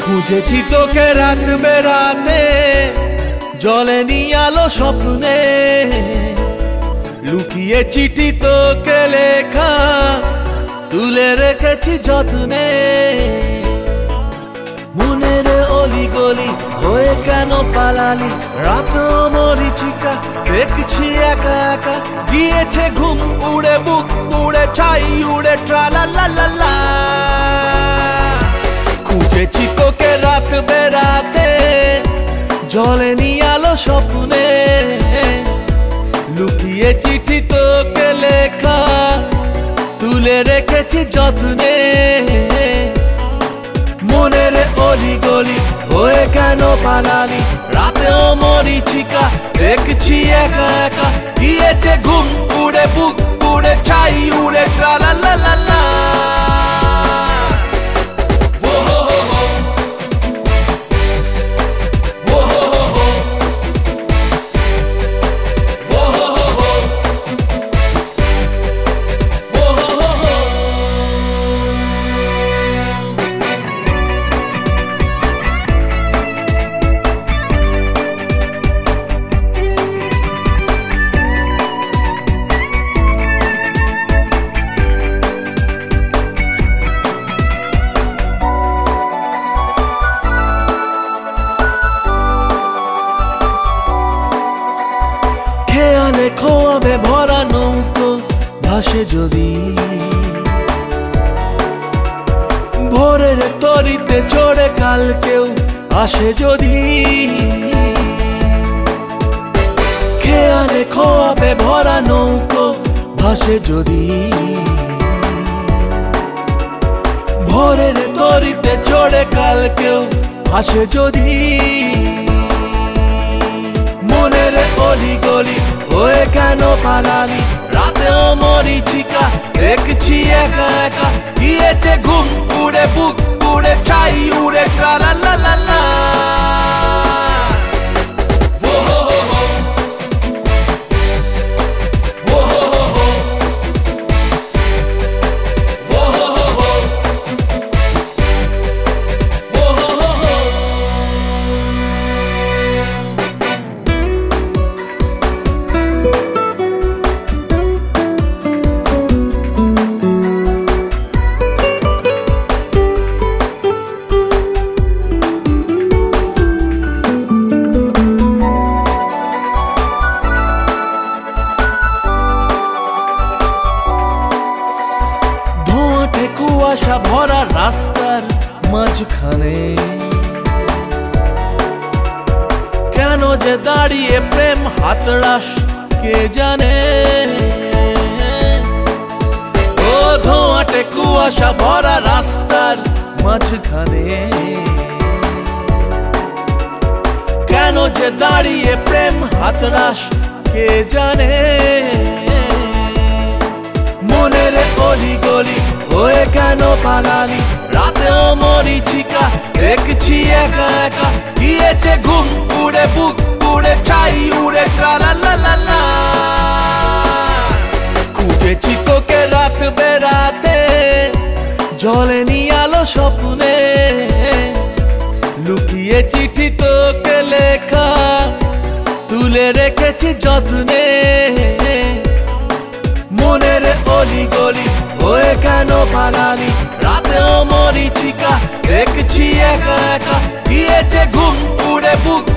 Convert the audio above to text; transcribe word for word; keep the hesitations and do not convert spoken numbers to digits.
খুঁজেছি তোকে রাত বেরাতে, জ্বলেনি আলো স্বপ্নে, লুকিয়ে চিঠি তোকে লেখা তুলে রেখেছি যত্নে। মনের অলি গলি হয়ে কেন পালালি, রাত মরিচিকা দেখছি একা একা, গিয়েছে ঘুম উড়ে বুক উড়ে ছাই উড়ে ট্রালা লা লা লা। খুঁজেছি তোকে রাত বেরাতে, জ্বলেনি আলো স্বপ্নে, লুকিয়ে চিঠি তোকে লেখা তুলে রেখেছি যত্নে। মনের অলি গলি হয়ে কেন পালালি, রাতেও মরিচিকা দেখছি একা একা, গিয়েছে ঘুম উড়ে বুক উড়ে ছাই উড়ে ট্রালা লা লা লা। খেয়ালে খোয়াবে ভরা নৌকো ভাসে যদি, ভোরের তরিতে চড়ে কাল কেউ আসে যদি। খেয়ালে খোয়াবে ভরা নৌকো ভাসে যদি, ভোরের তরিতে চড়ে কাল কেউ আসে যদি। মনের অলি গলি হয়ে কেন পালালি, রাতেও মরিচিকা দেখছি একা একা, গিয়েছে ঘুম উড়ে বুক উড়ে ছাই উড়ে ট্রালা লা লা লা। কুয়াশা ভরা রাস্তার মাঝখানে কেন যে দাঁড়িয়ে প্রেম হাতড়াস কে জানে। ও ধোঁয়াটে কুয়াশা ভরা রাস্তার মাঝখানে কেন যে দাঁড়িয়ে প্রেম হাতড়াস কে জানে। মনের অলি গলি হয়ে কেন পালালি, রাতেও মরিচিকা দেখছি একা একা, গিয়েছে ঘুম উড়ে বুক উড়ে ছাই উড়ে ট্রালা লা লা লা। খুঁজেছি তোকে রাত বেরাতে, জ্বলেনি আলো স্বপ্নে, লুকিয়ে চিঠি তোকে লেখা তুলে রেখেছি যত্নে। মনের অলি গলি হয়ে কেন পালালি, রাতেও মরিচিকা দেখছি একা একা, গিয়েছে ঘুম উড়ে বুক